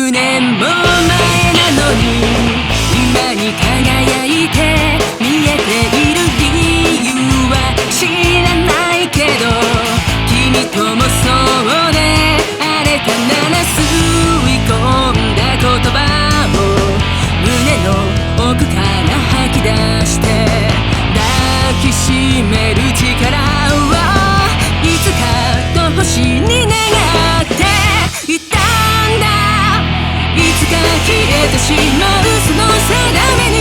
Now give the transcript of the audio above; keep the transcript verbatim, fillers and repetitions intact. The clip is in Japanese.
年も前なのに今に輝いて見えている理由は知らないけど、君ともそうであれたなら吸い込んだ言葉を胸の奥から吐き出して抱きしめる力をいつかと星に願っていたんだ。いつか消えてしまうその定め